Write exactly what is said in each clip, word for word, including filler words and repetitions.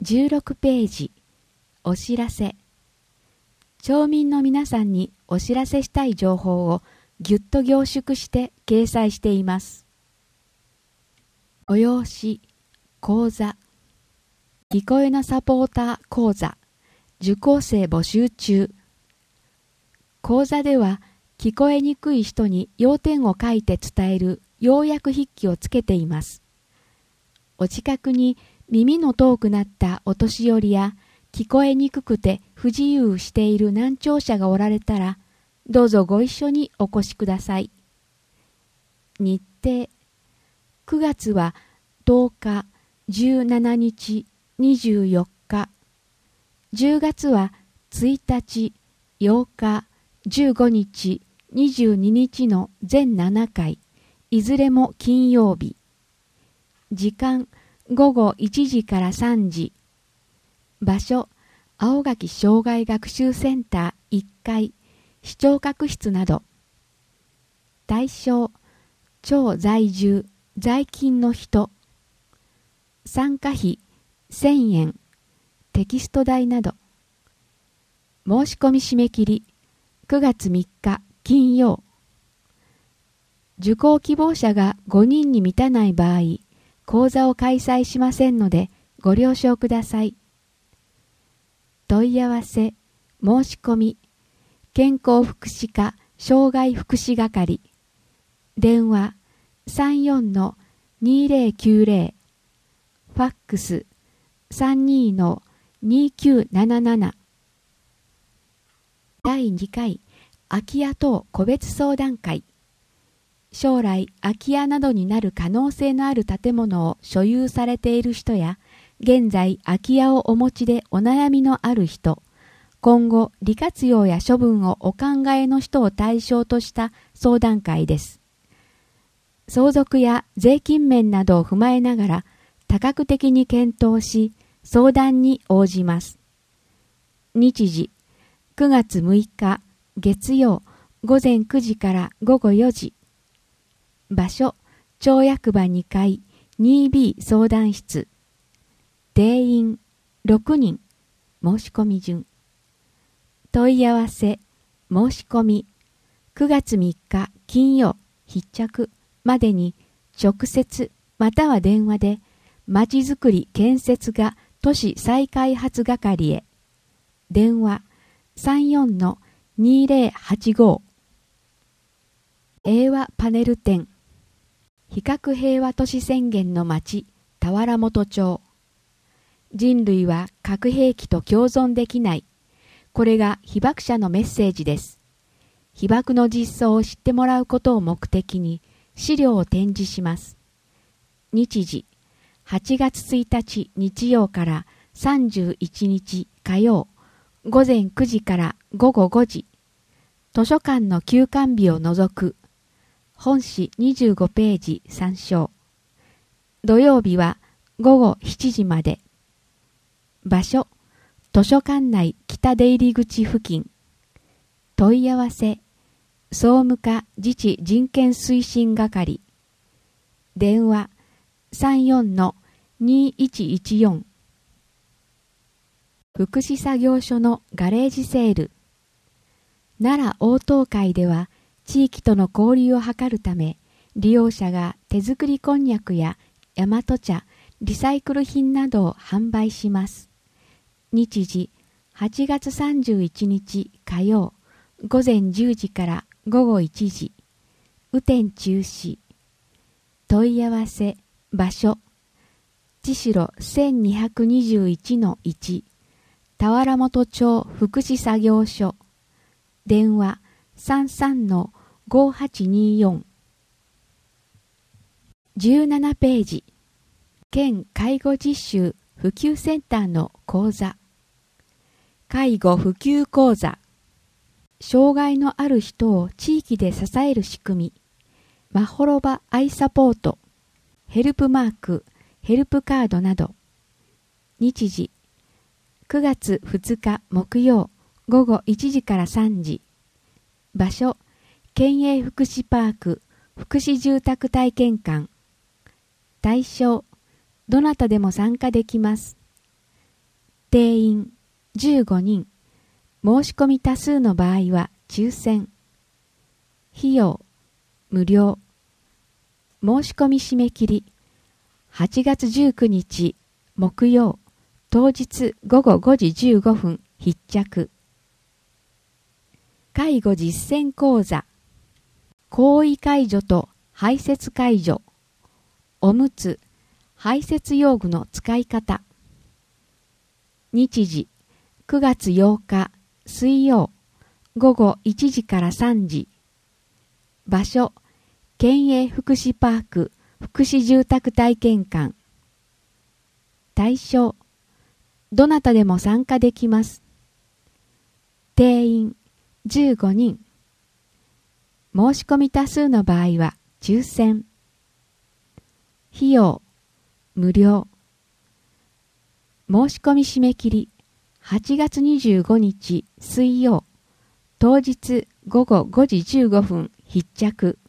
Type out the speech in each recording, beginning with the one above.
じゅうろくページ、お知らせ。町民の皆さんにお知らせしたい情報をぎゅっと凝縮して掲載しています。催し、講座、聞こえのサポーター講座、受講生募集中。講座では聞こえにくい人に要点を書いて伝える要約筆記をつけています。お近くに耳の遠くなったお年寄りや聞こえにくくて不自由している難聴者がおられたら、どうぞご一緒にお越しください。日程、くがつはとおか、じゅうしちにち、にじゅうよっか、じゅうがつはついたち、ようか、じゅうごにち、にじゅうににちの全ななかい、いずれも金曜日。時間、ごごいちじからさんじ。場所、青垣障害学習センターいっかい、視聴覚室など。対象、町在住、在勤の人。参加費、せんえん、テキスト代など。申し込み締め切り、くがつみっか金曜。受講希望者がごにんに満たない場合、講座を開催しませんのでご了承ください。問い合わせ、申し込み、健康福祉課障害福祉係、電話 さんよんのにぜろきゅうぜろ、ファックス さんにのにきゅうなななな。だいにかい空き家等個別相談会。将来空き家などになる可能性のある建物を所有されている人や、現在空き家をお持ちでお悩みのある人、今後利活用や処分をお考えの人を対象とした相談会です。相続や税金面などを踏まえながら多角的に検討し、相談に応じます。日時、くがつむいか月曜ごぜんくじからごごよじ。場所、町役場にかい にビー 相談室。定員ろくにん。申し込み順。問い合わせ、申し込み、くがつみっか金曜必着までに直接または電話で、まちづくり建設課都市再開発係へ。電話さんよんのにぜろはちご。平和パネル展。非核平和都市宣言の町、田原本町。人類は核兵器と共存できない。これが被爆者のメッセージです。被爆の実相を知ってもらうことを目的に資料を展示します。日時、はちがつついたち日曜からさんじゅういちにち火曜、ごぜんくじからごごごじ。図書館の休館日を除く。本誌にじゅうごページ参照。土曜日はごごしちじまで。場所、図書館内北出入り口付近。問い合わせ、総務課自治人権推進係。電話さんよんのにいちいちよん。福祉作業所のガレージセール。奈良応答会では地域との交流を図るため、利用者が手作りこんにゃくや大和茶、リサイクル品などを販売します。日時、はちがつさんじゅういちにち火曜、ごぜんじゅうじからごごいちじ。雨天中止。問い合わせ、場所、千代せんにひゃくにじゅういちのいち、田原本町福祉作業所。電話さんさんのごはちによん。じゅうななページ。県介護実習普及センターの講座。介護普及講座。障害のある人を地域で支える仕組み。まほろばアイサポート。ヘルプマーク、ヘルプカードなど。日時、くがつふつか木曜ごごいちじからさんじ。場所、県営福祉パーク福祉住宅体験館。対象、どなたでも参加できます。 じゅうごにん、申し込み多数の場合は抽選。費用、無料。申し込み締め切り、はちがつじゅうくにち木曜、当日ごごごじじゅうごふん必着。介護実践講座、行為介助と排泄介助、おむつ、排泄用具の使い方。日時、くがつようか水曜、ごごいちじからさんじ。場所、県営福祉パーク福祉住宅体験館。対象、どなたでも参加できます。定員じゅうごにん。申し込み多数の場合は抽選。費用、無料。申し込み締め切り、はちがつにじゅうごにち水曜、当日ごごごじじゅうごふん必着。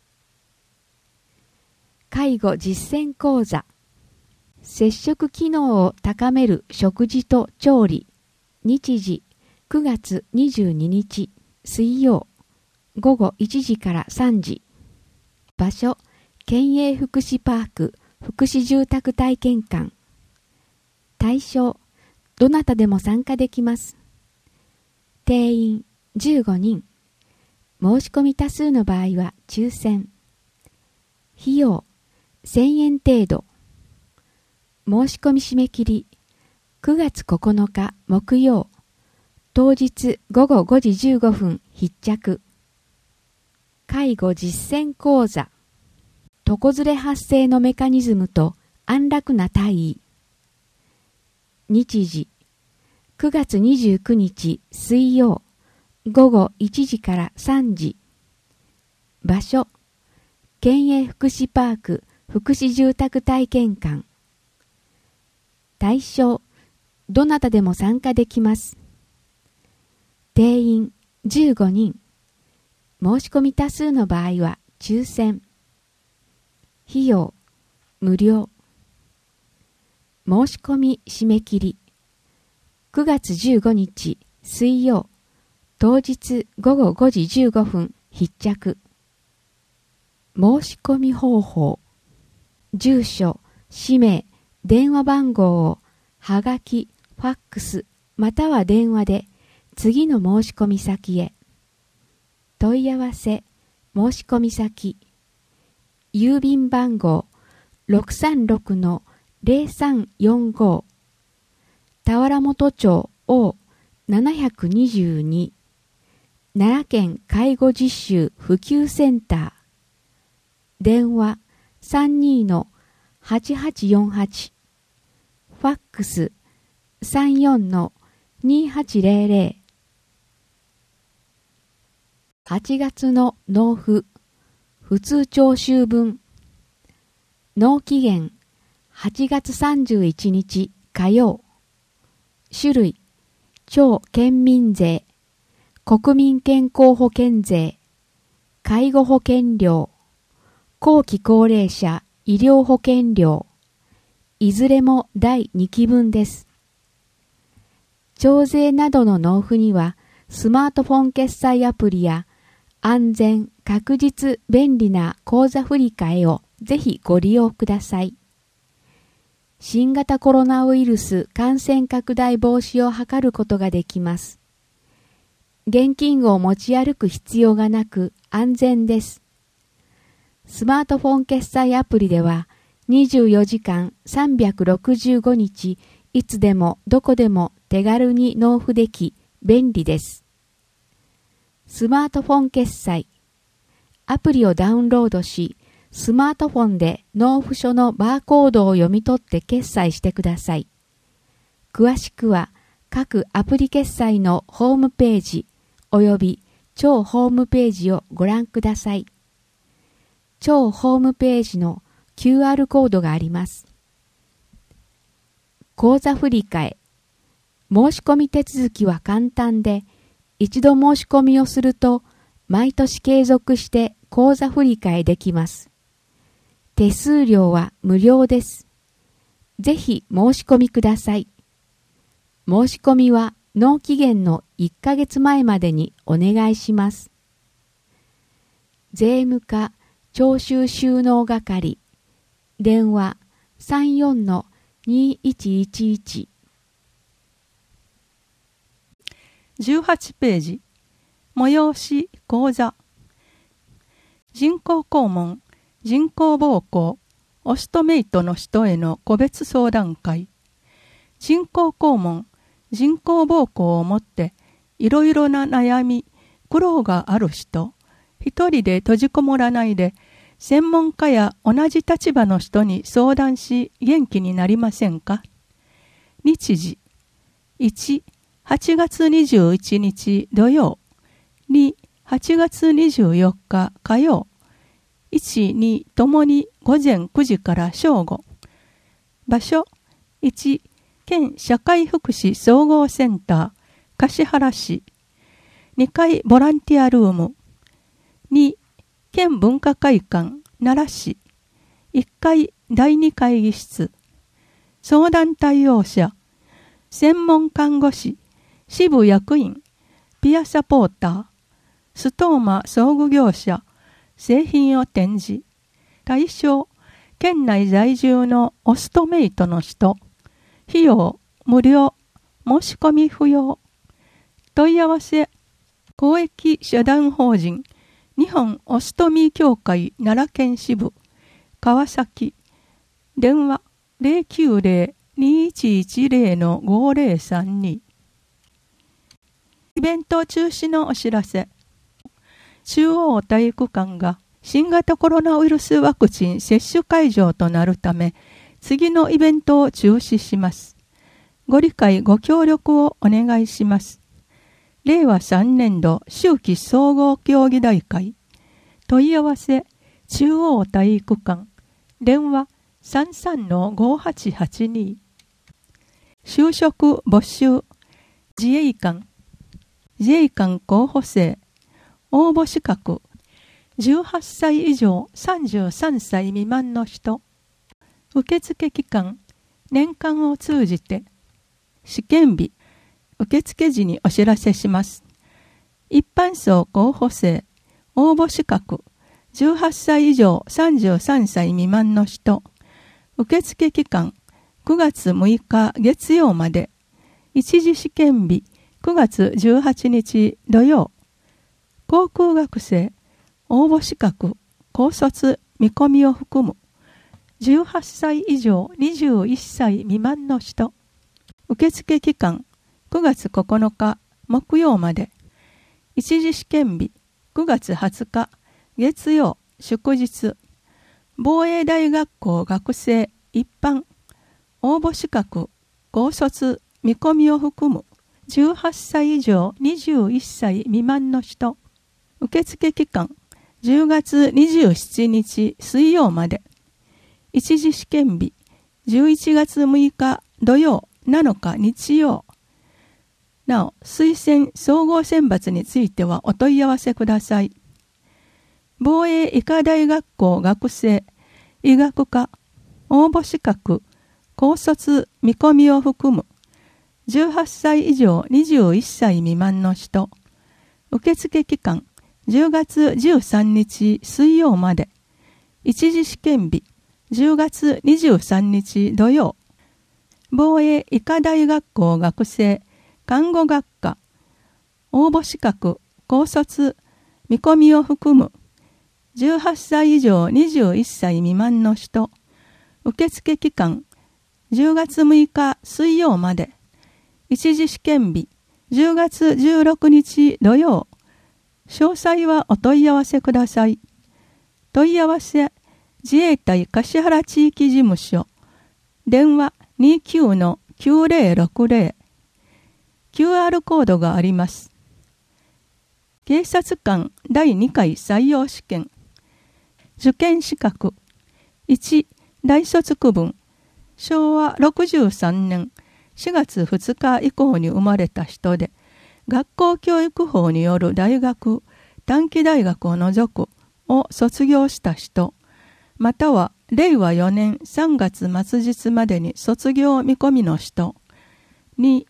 介護実践講座、接触機能を高める食事と調理。日時、くがつにじゅうににち水曜、ごごいちじからさんじ。場所、県営福祉パーク福祉住宅体験館。対象、どなたでも参加できます。定員じゅうごにん。申し込み多数の場合は抽選。費用せんえん程度。申し込み締め切りくがつここのか木曜、当日ごごごじじゅうごふん必着。介護実践講座、床ずれ発生のメカニズムと安楽な体位。日時、くがつにじゅうくにち水曜、ごごいちじからさんじ。場所、県営福祉パーク福祉住宅体験館。対象、どなたでも参加できます。定員じゅうごにん。申し込み多数の場合は抽選。費用、無料。申し込み締め切りくがつじゅうごにち水曜、当日ごごごじじゅうごふん必着。申し込み方法、住所、氏名、電話番号をはがき、ファックスまたは電話で次の申し込み先へ。問い合わせ、申し込み先、郵便番号 ろくさんろくのゼロさんよんご、田原本町 オーななにじゅうに、奈良県介護実習普及センター。電話 さんにーのはちはちよんはち、ファックス さんよんのにはちゼロゼロ。はちがつの納付、普通徴収分。納期限はちがつさんじゅういちにち火曜。種類、町県民税、国民健康保険税、介護保険料、後期高齢者医療保険料、いずれもだいにきぶんです。徴税などの納付には、スマートフォン決済アプリや安全、確実、便利な口座振替をぜひご利用ください。新型コロナウイルス感染拡大防止を図ることができます。現金を持ち歩く必要がなく安全です。スマートフォン決済アプリではにじゅうよじかんさんびゃくろくじゅうごにちいつでもどこでも手軽に納付でき便利です。スマートフォン決済。アプリをダウンロードし、スマートフォンで納付書のバーコードを読み取って決済してください。詳しくは各アプリ決済のホームページおよび超ホームページをご覧ください。超ホームページの キューアール コードがあります。口座振替。申し込み手続きは簡単で、一度申し込みをすると毎年継続して口座振替できます。手数料は無料です。ぜひ申し込みください。申し込みは納期限のいっかげつまえまでにお願いします。税務課徴収収納係電話 さんよんのにいちいちいち。 じゅうはちページ催し講座人工肛門、人工膀胱、オストメイトの人への個別相談会。人工肛門、人工膀胱をもっていろいろな悩み、苦労がある人、一人で閉じこもらないで、専門家や同じ立場の人に相談し元気になりませんか？日時いち、はちがつにじゅういちにち土曜、に、はちがつにじゅうよっか火曜、いち、にともに午前くじから正午。場所いち、県社会福祉総合センター橿原市。にかいボランティアルーム。に、県文化会館奈良市。いっかいだいに会議室。相談対応者専門看護師、支部役員、ピアサポーター、ストーマ装具業者、製品を展示。対象、県内在住のオストメイトの人。費用、無料、申し込み不要。問い合わせ、公益社団法人、日本オストミー協会奈良県支部、川崎。電話、ゼロきゅうゼロ にいちいちゼロ ごゼロさんに。イベント中止のお知らせ。中央体育館が新型コロナウイルスワクチン接種会場となるため、次のイベントを中止します。ご理解ご協力をお願いします。れいわさんねんど秋季総合競技大会。問い合わせ、中央体育館。電話 さんさんのごはちはちに。就職募集。自衛官。自衛官候補生。応募資格。じゅうはっさい以上さんじゅうさんさい未満の人。受付期間。年間を通じて。試験日。受付時にお知らせします。一般層候補生。応募資格。じゅうはっさい以上さんじゅうさんさい未満の人。受付期間。くがつむいか月曜まで。一次試験日。くがつじゅうはちにち土曜。航空学生。応募資格。高卒見込みを含む。じゅうはっさい以上にじゅういっさい未満の人。受付期間。くがつここのか木曜まで。一次試験日。くがつはつか月曜祝日。防衛大学校学生一般。応募資格。高卒見込みを含む。じゅうはっさい以上にじゅういっさい未満の人。受付期間。じゅうがつにじゅうしちにち水曜まで。一次試験日。じゅういちがつむいか土曜なのか日曜。なお、推薦総合選抜についてはお問い合わせください。防衛医科大学校学生、医学科、応募資格、高卒見込みを含む。じゅうはっさい以上にじゅういっさい未満の人。受付期間。じゅうがつじゅうさんにち水曜まで。一次試験日。じゅうがつにじゅうさんにち土曜。防衛医科大学校学生、看護学科。応募資格、高卒、見込みを含む。じゅうはっさい以上にじゅういっさい未満の人。受付期間。じゅうがつむいか水曜まで。一次試験日。じゅうがつじゅうろくにち土曜。詳細はお問い合わせください。問い合わせ、自衛隊橿原地域事務所。電話 にきゅうのきゅうゼロろくゼロ。キューアール コードがあります。警察官だいにかい採用試験。受験資格。いち、大卒区分。しょうわろくじゅうさんねんしがつふつか以降に生まれた人で、学校教育法による大学、短期大学を除くを卒業した人、またはれいわよねんさんがつ末日までに卒業見込みの人。に、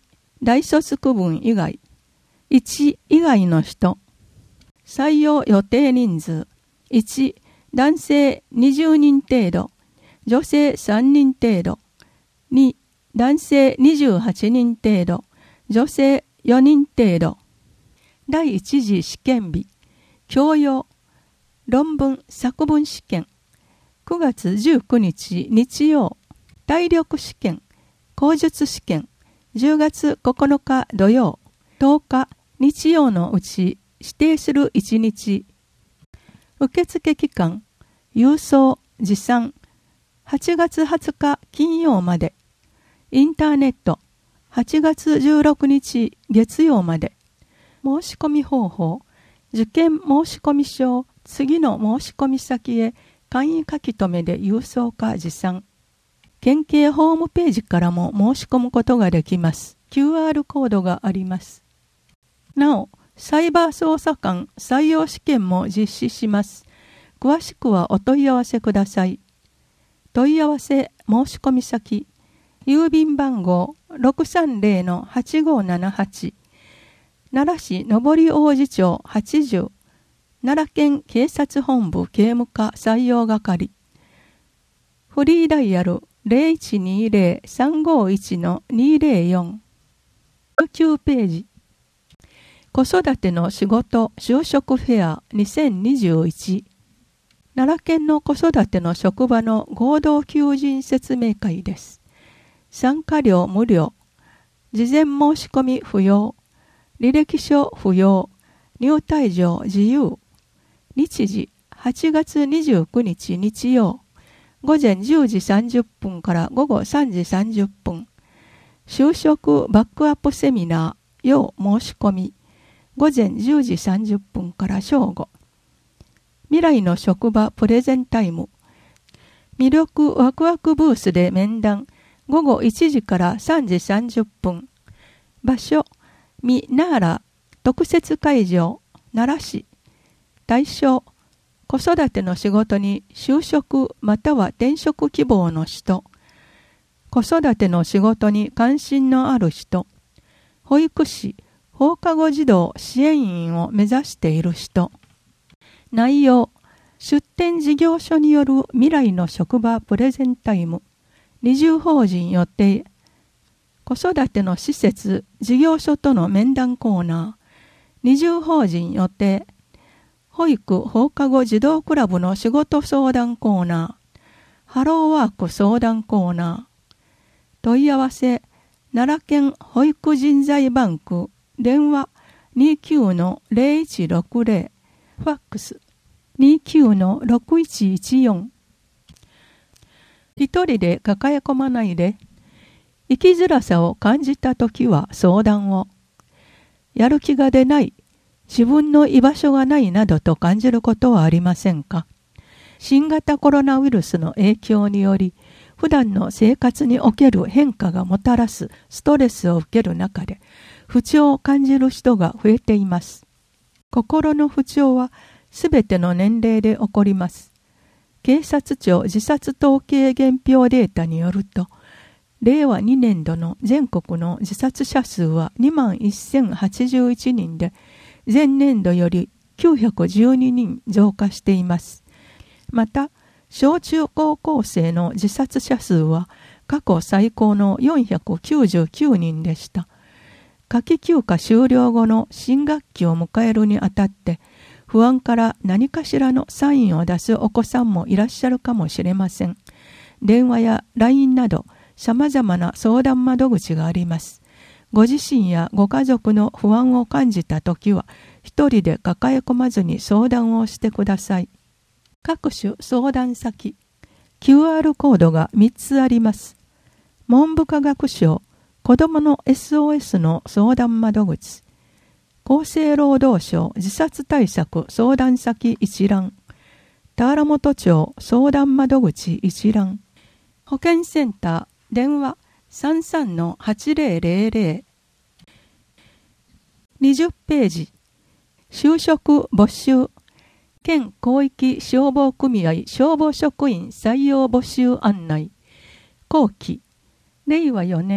大卒区分以外、いち以外の人、採用予定人数、いち男性にじゅうにん程度、女性さんにん程度、に男性にじゅうはちにん程度、女性よにん程度。第一次試験日、教養、論文作文試験、くがつじゅうくにち日曜、体力試験、口述試験、じゅうがつここのか土曜、とおか日曜のうち指定するいちにち。受付期間、郵送、持参、はちがつはつか金曜まで。インターネット、はちがつじゅうろくにち月曜まで。申し込み方法、受験申し込み書を次の申し込み先へ簡易書き留めで郵送か持参。県警ホームページからも申し込むことができます。キューアール コードがあります。なお、サイバー捜査官採用試験も実施します。詳しくはお問い合わせください。問い合わせ申し込み先、郵便番号 ろくさんぜろのはちごななはち、奈良市上王子町はちじゅう、奈良県警察本部警務課採用係。フリーダイヤル ゼロいちにゼロ さんごいち にゼロよん。きゅうページ。子育ての仕事就職フェアにせんにじゅういち。奈良県の子育ての職場の合同求人説明会です。参加料無料。事前申し込み不要。履歴書不要。入退場自由。日時はちがつにじゅうくにち日曜。午前じゅうじさんじゅっぷんから午後さんじさんじゅっぷん。就職バックアップセミナー要申し込み。午前じゅうじさんじゅっぷんから正午。未来の職場プレゼンタイム。魅力ワクワクブースで面談。午後いちじからさんじさんじゅっぷん。場所、みなら特設会場、奈良市。対象、子育ての仕事に就職または転職希望の人。子育ての仕事に関心のある人。保育士、放課後児童支援員を目指している人。内容、出展事業所による未来の職場プレゼンタイム。二重法人予定。子育ての施設、事業所との面談コーナー。二重法人予定。保育放課後児童クラブの仕事相談コーナー。ハローワーク相談コーナー。問い合わせ、奈良県保育人材バンク。電話 にきゅうのゼロいちろくゼロ。ファックス にきゅうのろくいちいちよん。一人で抱え込まないで。生きづらさを感じたときは相談を。やる気が出ない、自分の居場所がないなどと感じることはありませんか？新型コロナウイルスの影響により、普段の生活における変化がもたらすストレスを受ける中で、不調を感じる人が増えています。心の不調はすべての年齢で起こります。警察庁自殺統計現表データによると、れいわにねんどの全国の自殺者数はにまんせんはちじゅういちにんで、前年度よりきゅうひゃくじゅうににん増加しています。また、小中高校生の自殺者数は過去最高のよんひゃくきゅうじゅうきゅうにんでした。夏季休暇終了後の新学期を迎えるにあたって、不安から何かしらのサインを出すお子さんもいらっしゃるかもしれません。電話や ライン など様々な相談窓口があります。ご自身やご家族の不安を感じたときは、一人で抱え込まずに相談をしてください。各種相談先、キューアール コードがみっつあります。文部科学省、子どもの エスオーエス の相談窓口、厚生労働省自殺対策相談先一覧、田原本町相談窓口一覧、保健センター電話 さんさんのはちぜろぜろぜろ。にじゅっページ、就職募集、県広域消防組合消防職員採用募集案内、後期、れいわよねん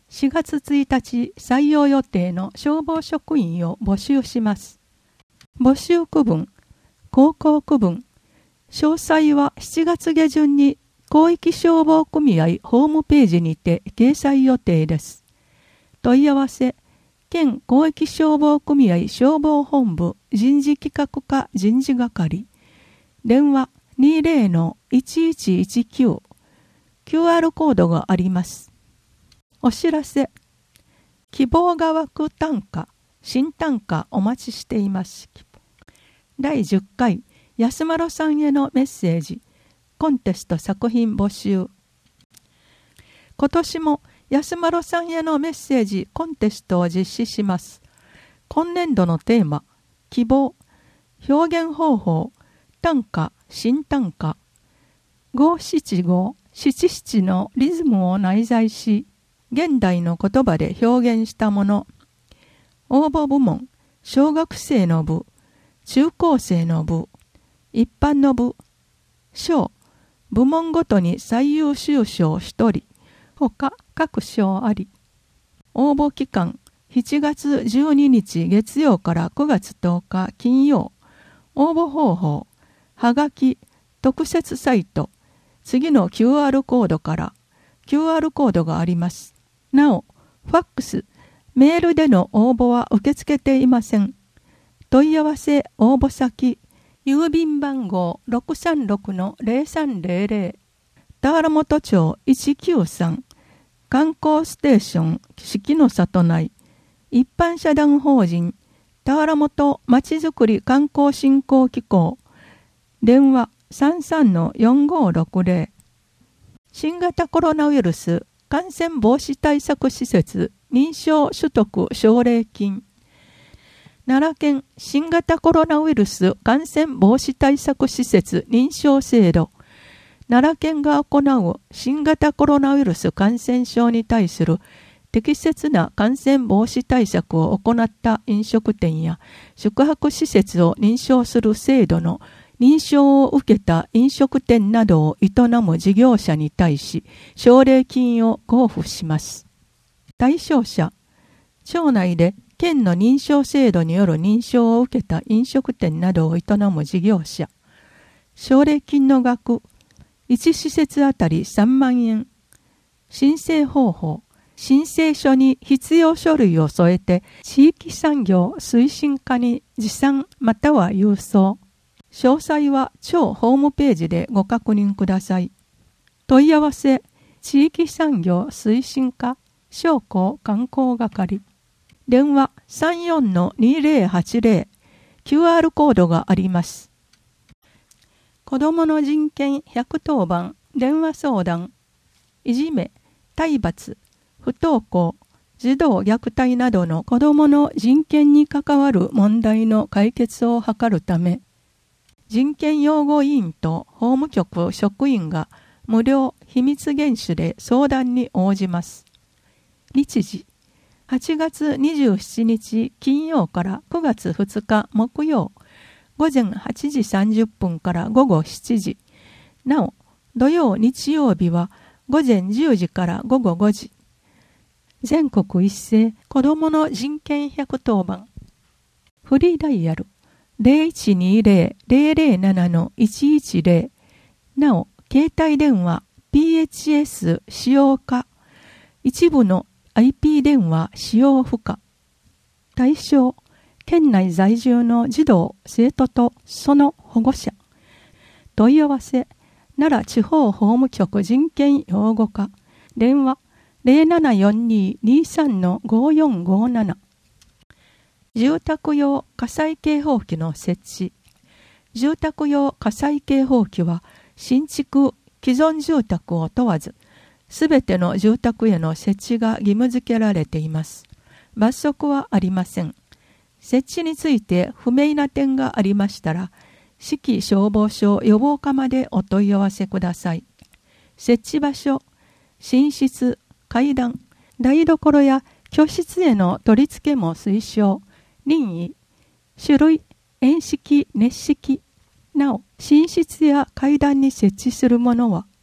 しがつついたち採用予定の消防職員を募集します。募集区分、高校区分、詳細はしちがつ下旬に広域消防組合ホームページにて掲載予定です。問い合わせ、県広域消防組合消防本部人事企画課人事係、電話 にじゅうのいちいちいちきゅう、キューアール コードがあります。お知らせ、希望が湧く短歌、新短歌お待ちしています。だいじゅっかい安丸さんへのメッセージコンテスト作品募集。今年も安丸さんへのメッセージコンテストを実施します。今年度のテーマ、希望、表現方法、短歌、新短歌、五七五、七七のリズムを内在し、現代の言葉で表現したもの。応募部門、小学生の部、中高生の部、一般の部、賞、部門ごとに最優秀賞ひとり、ほか各賞あり。応募期間、しちがつじゅうににち月曜からくがつとおか金曜。応募方法、はがき、特設サイト、次の キューアール コードから キューアール コードがあります。なお、ファックス、メールでの応募は受け付けていません。問い合わせ応募先、郵便番号 ろくさんろくのゼロさんゼロゼロ、田原本町いちきゅうさん、観光ステーション四季の里内、一般社団法人田原本まちづくり観光振興機構、電話 さんさんのよんごろくゼロ、新型コロナウイルス感染防止対策施設認証取得奨励金、奈良県新型コロナウイルス感染防止対策施設認証制度、奈良県が行う新型コロナウイルス感染症に対する適切な感染防止対策を行った飲食店や宿泊施設を認証する制度の認証を受けた飲食店などを営む事業者に対し奨励金を交付します。対象者、町内で県の認証制度による認証を受けた飲食店などを営む事業者。奨励金の額、いち施設あたりさんまんえん。申請方法、申請書に必要書類を添えて地域産業推進課に持参または郵送。詳細は町ホームページでご確認ください。問い合わせ、地域産業推進課商工観光係、電話 さんよんのにゼロはちゼロ、キューアール コードがあります。子どもの人権ひゃくとおばん電話相談、いじめ、体罰、不登校、児童虐待などの子どもの人権に関わる問題の解決を図るため、人権擁護委員と法務局職員が無料秘密厳守で相談に応じます。日時、はちがつにじゅうしちにち金曜からくがつふつか木曜、ごぜんはちじさんじゅっぷんからごごしちじ。なお、土曜日曜日はごぜんじゅうじからごごごじ。全国一斉子どもの人権ひゃくとおばん。フリーダイヤルゼロいちにゼロ ゼロゼロななのいちいちゼロ。なお、携帯電話 ピーエイチエス 使用可。一部の アイピー 電話使用不可。対象、県内在住の児童、生徒とその保護者。問い合わせ、奈良地方法務局人権擁護課。電話ゼロななよんに にさんのごよんごなな。住宅用火災警報器の設置。住宅用火災警報器は新築、既存住宅を問わず、すべての住宅への設置が義務付けられています。罰則はありません。設置について不明な点がありましたら、市区消防署予防課までお問い合わせください。設置場所、寝室、階段、台所や居室への取り付けも推奨。任意、種類、遠式、熱式。なお、寝室や階段に設置するものは、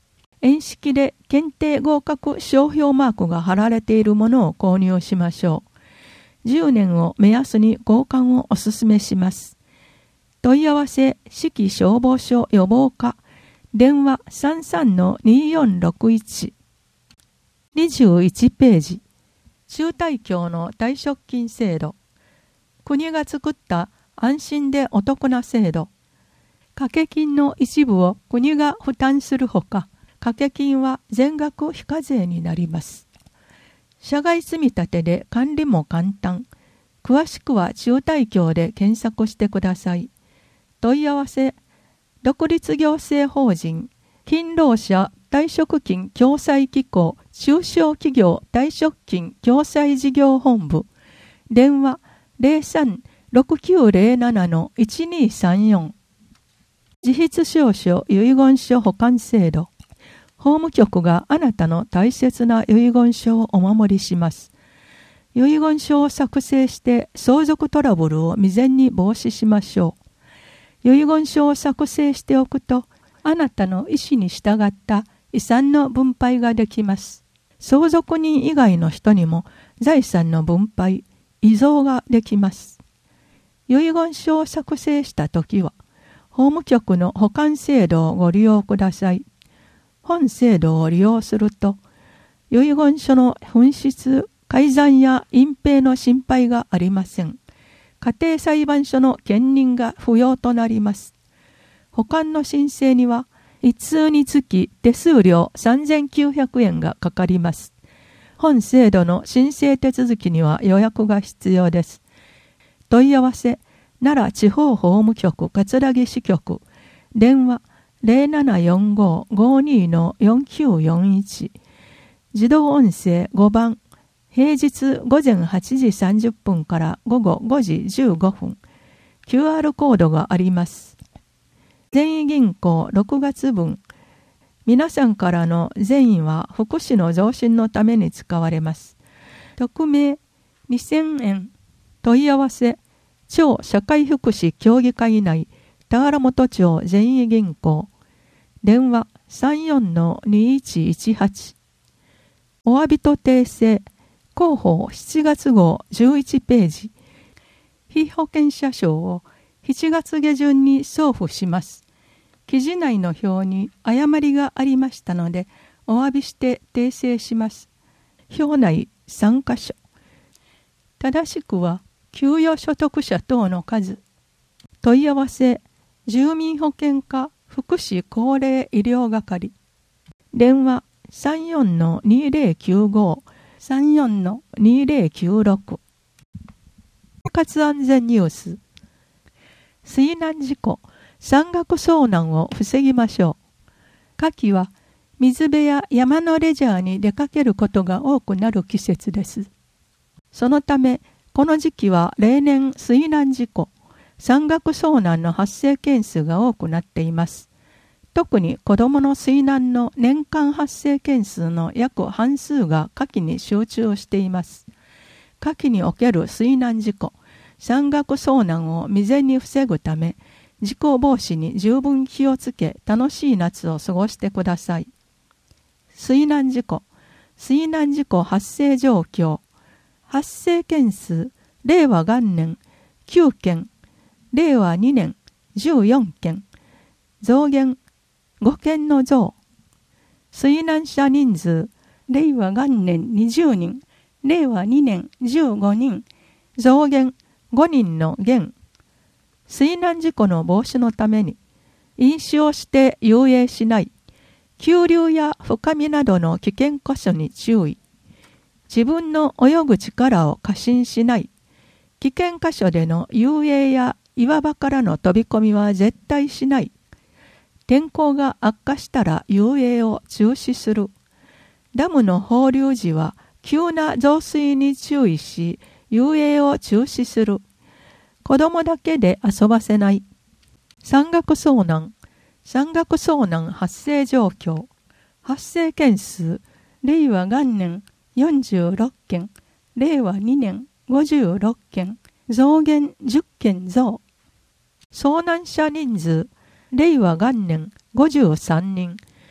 円式で検定合格商標マークが貼られているものを購入しましょう。じゅうねんを目安に交換をお勧めします。問い合わせ市消消防署予防課電話 さんさんのによんろくいち。にじゅういちページ、中退協の退職金制度。国が作った安心でお得な制度。掛け金の一部を国が負担するほか、掛け金は全額非課税になります。社外積立で管理も簡単。詳しくは中退協で検索してください。問い合わせ、独立行政法人、勤労者退職金共済機構中小企業退職金共済事業本部電話 ゼロさんろくきゅうゼロななのいちにさんよん。 自筆証書遺言書保管制度。法務局があなたの大切な遺言書をお守りします。遺言書を作成して相続トラブルを未然に防止しましょう。遺言書を作成しておくと、あなたの意思に従った遺産の分配ができます。相続人以外の人にも財産の分配、遺贈ができます。遺言書を作成したときは、法務局の保管制度をご利用ください。本制度を利用すると、遺言書の紛失、改ざんや隠蔽の心配がありません。家庭裁判所の兼任が不要となります。保管の申請には、一通につき手数料さんぜんきゅうひゃくえんがかかります。本制度の申請手続きには予約が必要です。問い合わせ、奈良地方法務局葛城支局、電話 ゼロななよんご ごにのよんきゅうよんいち、自動音声ごばん、平日午前はちじさんじゅっぷんから午後ごじじゅうごふん、キューアール コードがあります。善意銀行ろくがつ分。皆さんからの善意は福祉の増進のために使われます。匿名にせんえん。問い合わせ、超社会福祉協議会内、田原本町善意銀行。電話 さんよんのにいちいちはち。お詫びと訂正。広報しちがつ号じゅういちページ。被保険者証をしちがつ下旬に送付します。記事内の表に誤りがありましたので、お詫びして訂正します。表内さんかしょ。正しくは、給与所得者等の数。問い合わせ、住民保険課福祉高齢医療係。電話さんよんのにぜろきゅうご、さんよんのにぜろきゅうろく。生活安全ニュース。水難事故、山岳遭難を防ぎましょう。夏季は水辺や山のレジャーに出かけることが多くなる季節です。そのため、この時期は例年水難事故、山岳遭難の発生件数が多くなっています。特に子どもの水難の年間発生件数の約半数が夏季に集中しています。夏季における水難事故、山岳遭難を未然に防ぐため、事故防止に十分気をつけ、楽しい夏を過ごしてください。水難事故、水難事故発生状況、発生件数、令和元年きゅうけん、令和にねんじゅうよんけん、増減ごけんの増。水難者人数、令和元年にじゅうにん、令和にねんじゅうごにん、増減ごにんの減。水難事故の防止のために、飲酒をして遊泳しない、急流や深みなどの危険箇所に注意、自分の泳ぐ力を過信しない、危険箇所での遊泳や岩場からの飛び込みは絶対しない、天候が悪化したら遊泳を中止する、ダムの放流時は急な増水に注意し、遊泳を中止する、子供だけで遊ばせない、山岳遭難、山岳遭難発生状況、発生件数、令和元年よんじゅうろっけん、令和にねんごじゅうろっけん、増減じゅっけん増。遭難者人数、令和元年ごじゅうさんにん、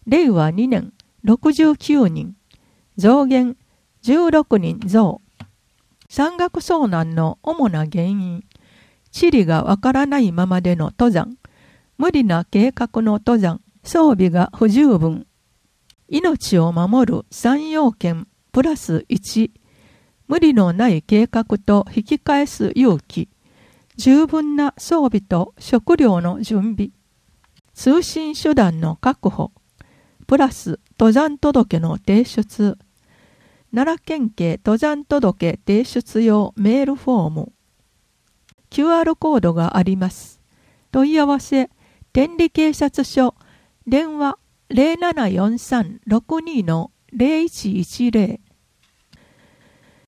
れいわにねんろくじゅうきゅうにん、増減じゅうろくにん増。山岳遭難の主な原因、地理がわからないままでの登山、無理な計画の登山、装備が不十分、命を守るさん要件プラスいち、無理のない計画と引き返す勇気、十分な装備と食料の準備、通信手段の確保、プラス登山届の提出、奈良県警登山届提出用メールフォーム。キューアール コードがあります。問い合わせ、天理警察署、電話 ゼロななよんさんろくにのゼロいちいちゼロ